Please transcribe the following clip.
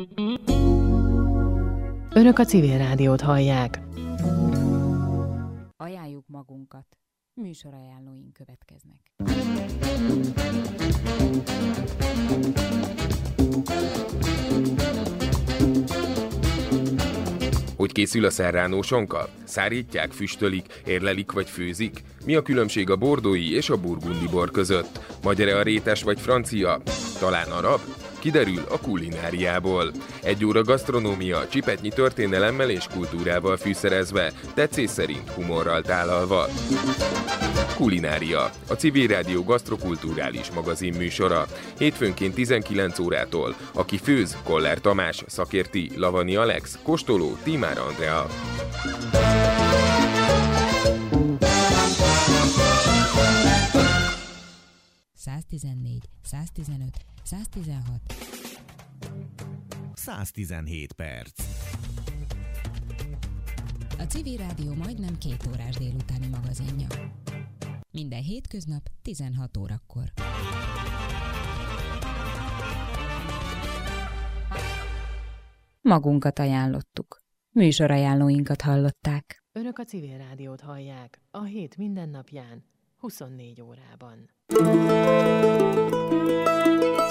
Önök a Civil Rádiót hallják. Ajánljuk magunkat. Műsorajánlóink következnek. Hogy készül a serrano sonka? Szárítják, füstölik, érlelik vagy főzik? Mi a különbség a bordói és a burgundi bor között? Magyar-e a rétes vagy francia? Talán arab? Kiderül a kulináriából. 1 óra gasztronómia, csipetnyi történelemmel és kultúrával fűszerezve, tetszés szerint humorral tálalva. Kulinária, a Civil Rádió gasztrokulturális magazin műsora. Hétfőnként 19 órától. Aki főz, Koller Tamás, szakérti, Lavani Alex, kóstoló, Tímár Andrea. ...114, 115, 116... 117 perc. A Civil Rádió majdnem 2 órás délutáni magazinja. Minden hétköznap 16 órakor. Magunkat ajánlottuk. Műsorajánlóinkat hallották. Önök a Civil Rádiót hallják a hét minden napján, 24 órában.